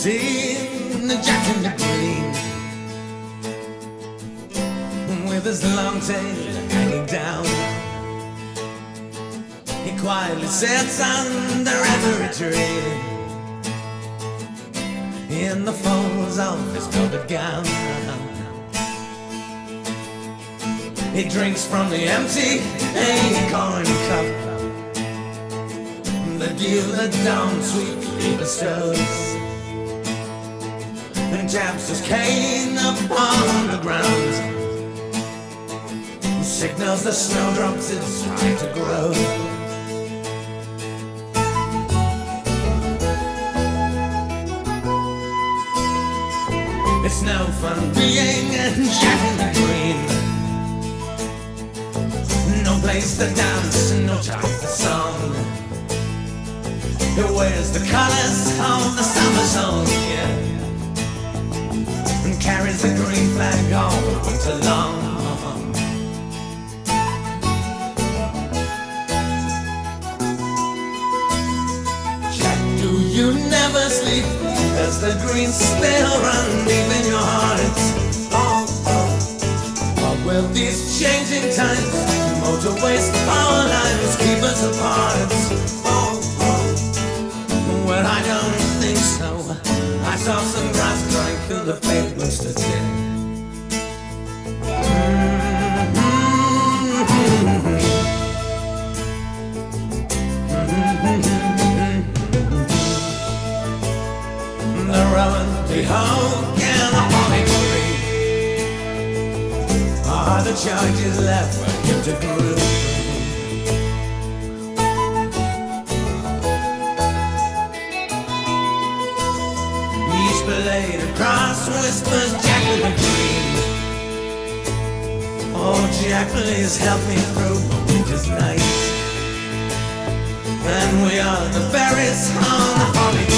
seen Jack in the Green, with his long tail hanging down. He quietly sits under every tree, in the folds of his velvet gown. He drinks from the empty acorn cup, the dew that dawn sweetly bestows, and taps his cane upon the ground, signals the snowdrops it's time to grow. It's no fun being Jack in the Green, no place to dance, no time for song. He wears the colors of the summer song, yeah, and carries the green flag all winter long. Jack, do you never sleep? Does the green still run deep in your heart? Oh, oh. What will these changing times, motorways, our lives keep us apart? Oh, oh. Well, I don't think so. I saw some grass growing through the pavements today. The rowan, the oak, and the holly tree are the charges left for him to prove. Each blade across whispers Jack in the Green. Oh, Jack, please help me through the winter's night. And we are the berries on the holly tree.